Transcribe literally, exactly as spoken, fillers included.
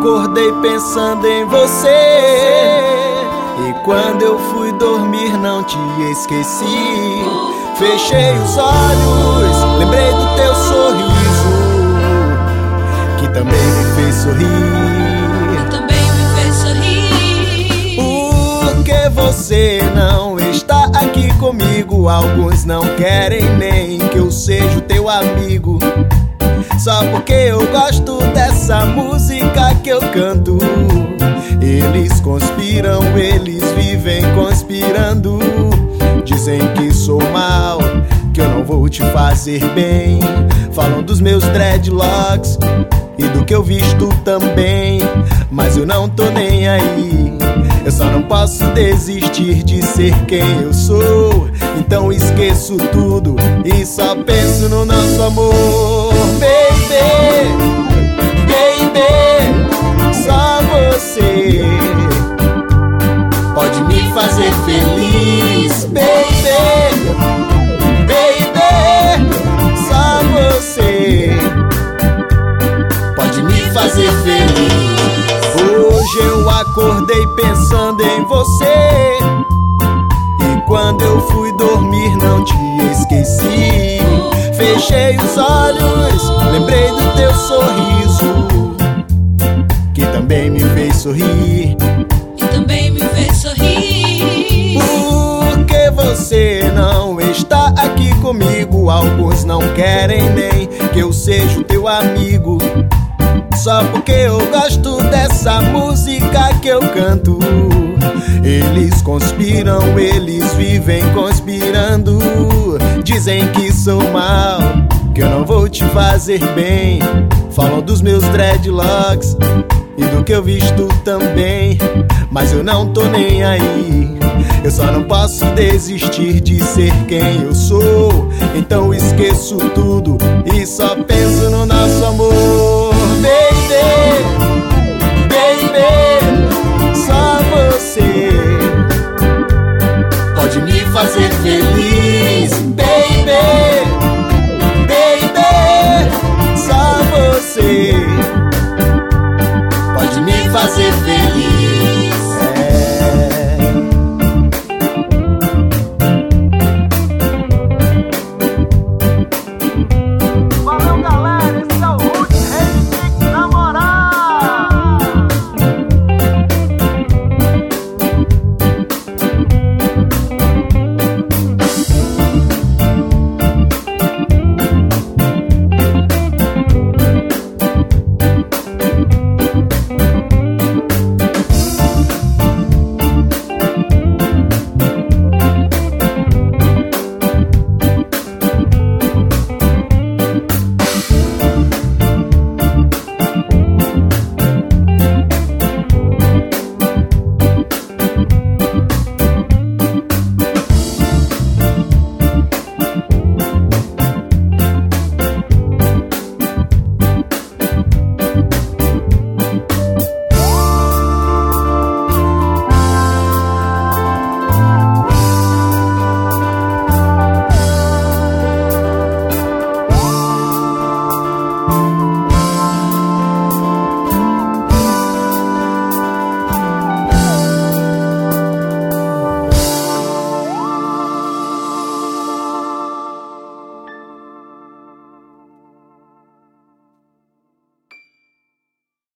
acordei pensando em você, e quando eu fui dormir não te esqueci. Fechei os olhos, lembrei do teu sorriso, que também me fez sorrir. Também me fez sorrir. Por que você não está aqui comigo? Alguns não querem nem que eu seja o teu amigo, só porque eu gosto dessa música que eu canto. Eles conspiram, eles vivem conspirando. Dizem que sou mal, que eu não vou te fazer bem. Falam dos meus dreadlocks e do que eu visto também, mas eu não tô nem aí. Eu só não posso desistir de ser quem eu sou. Então esqueço tudo e só penso no nosso amor. Baby, baby, só você pode me fazer feliz. Baby, baby, só você pode me fazer feliz. Hoje eu acordei pensando em você, e quando eu fui dormir não te esqueci. Fechei os olhos, lembrei do teu sorriso, que também me fez sorrir. E também me fez sorrir. Por que você não está aqui comigo? Alguns não querem nem que eu seja o teu amigo, só porque eu gosto dessa música que eu canto. Eles conspiram, eles vivem conspirando. Dizem que sou mal, que eu não vou te fazer bem. Falam dos meus dreadlocks e do que eu visto também, mas eu não tô nem aí. Eu só não posso desistir de ser quem eu sou. Então esqueço tudo e só penso no nosso amor. Baby, baby, só você pode me fazer feliz. Baby, baby, só você pode me fazer feliz.